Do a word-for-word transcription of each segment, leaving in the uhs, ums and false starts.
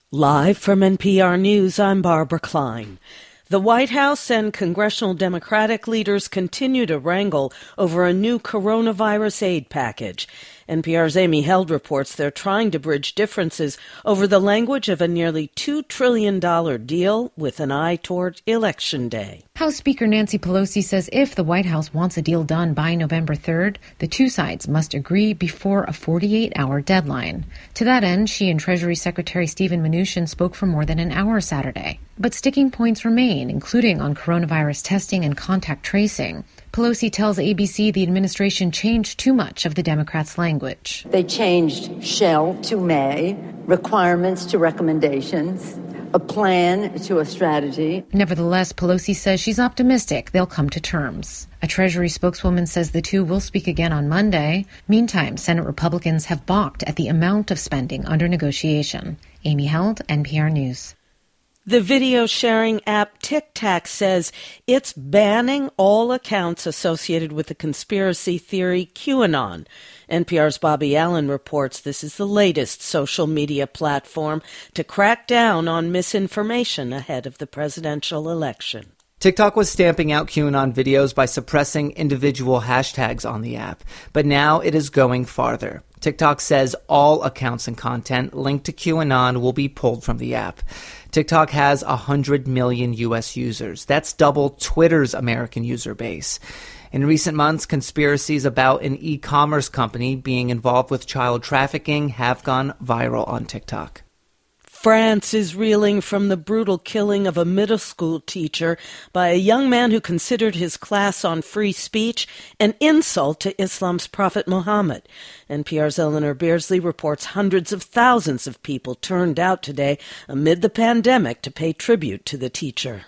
Live from N P R News, I'm Barbara Klein. The White House and congressional Democratic leaders continue to wrangle over a new coronavirus aid package. N P R's Amy Held reports they're trying to bridge differences over the language of a nearly two trillion dollars deal with an eye toward Election Day. House Speaker Nancy Pelosi says if the White House wants a deal done by November third, the two sides must agree before a forty-eight hour deadline. To that end, she and Treasury Secretary Steven Mnuchin spoke for more than an hour Saturday. But sticking points remain, including on coronavirus testing and contact tracing. Pelosi tells A B C the administration changed too much of the Democrats' language. They changed shall to may, requirements to recommendations, a plan to a strategy. Nevertheless, Pelosi says she's optimistic they'll come to terms. A Treasury spokeswoman says the two will speak again on Monday. Meantime, Senate Republicans have balked at the amount of spending under negotiation. Amy Held, N P R News. The video sharing app TikTok says it's banning all accounts associated with the conspiracy theory QAnon. N P R's Bobby Allen reports this is the latest social media platform to crack down on misinformation ahead of the presidential election. TikTok was stamping out QAnon videos by suppressing individual hashtags on the app, but now it is going farther. TikTok says all accounts and content linked to QAnon will be pulled from the app. TikTok has one hundred million U S users. That's double Twitter's American user base. In recent months, conspiracies about an e-commerce company being involved with child trafficking have gone viral on TikTok. France is reeling from the brutal killing of a middle school teacher by a young man who considered his class on free speech an insult to Islam's Prophet Muhammad. N P R's Eleanor Beardsley reports hundreds of thousands of people turned out today amid the pandemic to pay tribute to the teacher.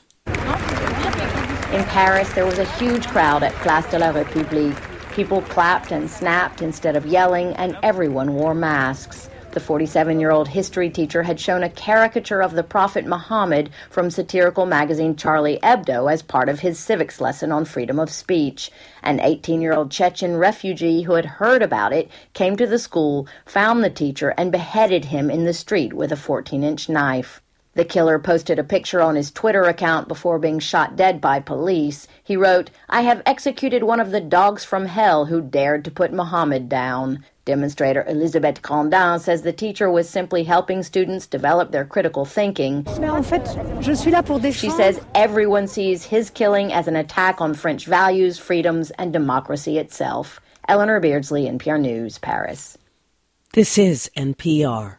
In Paris, there was a huge crowd at Place de la République. People clapped and snapped instead of yelling, and everyone wore masks. The forty-seven-year-old history teacher had shown a caricature of the Prophet Muhammad from satirical magazine Charlie Hebdo as part of his civics lesson on freedom of speech. An eighteen-year-old Chechen refugee who had heard about it came to the school, found the teacher, and beheaded him in the street with a fourteen-inch knife. The killer posted a picture on his Twitter account before being shot dead by police. He wrote, "I have executed one of the dogs from hell who dared to put Muhammad down." Demonstrator Elisabeth Grandin says the teacher was simply helping students develop their critical thinking. She says everyone sees his killing as an attack on French values, freedoms, and democracy itself. Eleanor Beardsley, N P R News, Paris. This is N P R.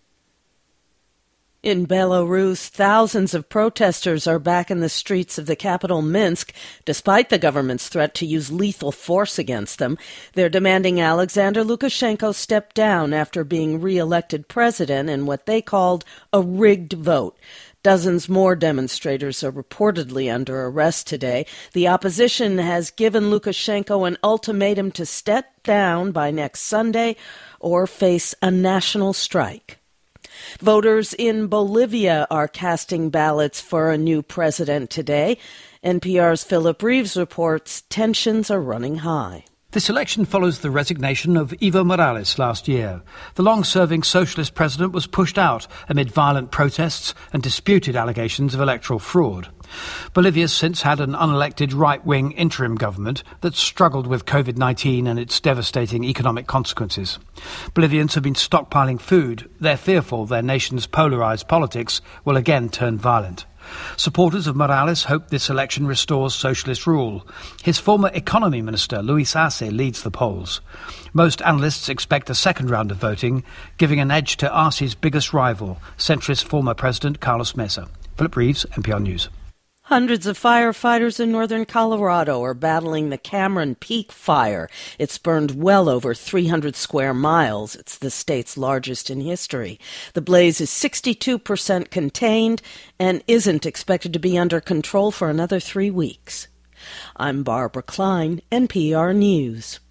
In Belarus, thousands of protesters are back in the streets of the capital Minsk, despite the government's threat to use lethal force against them. They're demanding Alexander Lukashenko step down after being re-elected president in what they called a rigged vote. Dozens more demonstrators are reportedly under arrest today. The opposition has given Lukashenko an ultimatum to step down by next Sunday or face a national strike. Voters in Bolivia are casting ballots for a new president today. N P R's Philip Reeves reports tensions are running high. This election follows the resignation of Evo Morales last year. The long-serving socialist president was pushed out amid violent protests and disputed allegations of electoral fraud. Bolivia's since had an unelected right-wing interim government that struggled with covid nineteen and its devastating economic consequences. Bolivians have been stockpiling food. They're fearful their nation's polarised politics will again turn violent. Supporters of Morales hope this election restores socialist rule. His former economy minister, Luis Arce, leads the polls. Most analysts expect a second round of voting, giving an edge to Arce's biggest rival, centrist former president Carlos Mesa. Philip Reeves, N P R News. Hundreds of firefighters in northern Colorado are battling the Cameron Peak fire. It's burned well over three hundred square miles. It's the state's largest in history. The blaze is sixty-two percent contained and isn't expected to be under control for another three weeks. I'm Barbara Klein, N P R News.